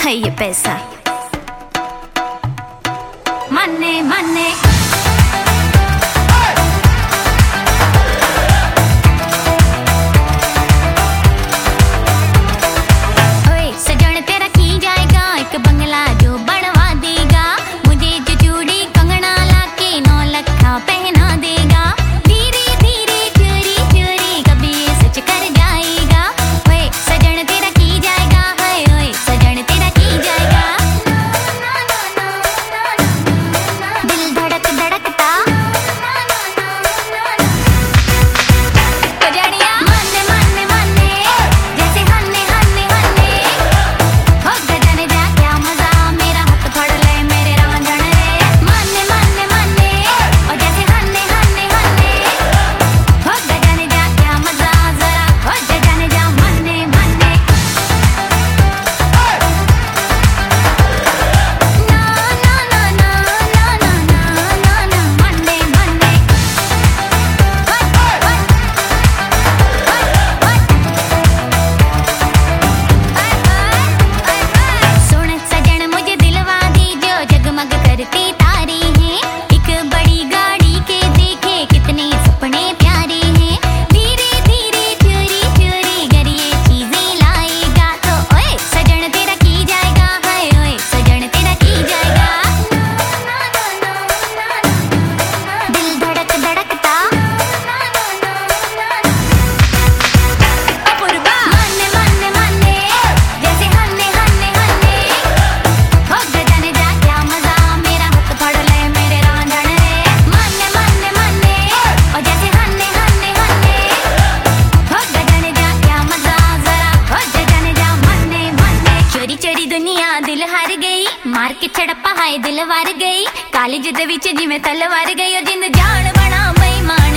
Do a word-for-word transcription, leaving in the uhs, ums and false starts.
है ये पैसा। मन्ने मन्ने ओए सजन तेरा की जाएगा एक बंगला जो बनवा देगा, मुझे जो चूड़ी कंगना लाके नौ लखा पहना देगा। धीरे धीरे चोरी चोरी कभी ये सच कर जाएगा। ओए सजन तेरा की जाएगा, हाय ओए सजन तेरा की जाएगा। दिल धड़क धड़कता कजड़िया मन्ने मन्ने मन्ने जैसे हन्ने हन्ने हन्ने हो गजन जा क्या मजा मेरा हाथ पड़ ले मेरे रांझण रे। मन्ने मन्ने मन्ने और जैसे हन्ने हन्ने हन्ने हो गजन जा क्या मजा जरा हो गजन जा मन्ने मन्ने ना ना ना ना ना ना ना ना मन्ने मन्ने सुन सजन मुझे दिलवा दी जो जगमग करती तारे हैं, एक बड़ी गाड़ी के देखे कितने सपने प्यारे हैं। धीरे धीरे चोरी चोरी घर ये चीजें लाएगा तो ओए सजन तेरा की जाएगा, हाय ओए सजन तेरा की जाएगा। दिल धड़क धड़कता अपूर्वा मन्ने मन्ने मन्ने जैसे हन्ने हन्ने हन्ने हो गजन जा क्या मजा मेरा हाथ पड़ ले मेरे रांझण रे। मन्ने मन्ने मन्ने और जैसे हन्ने हन्ने हन्ने हो गजन जा क्या मजा जरा हो गजन जा मन्ने मन्ने। चोरी चोरी दुनिया दिल हार गई, मार के छड़प्पा हाय दिल वार गई, कालेज दे विच जिवें तलवार गई, ओ जिंद जान बना बेईमान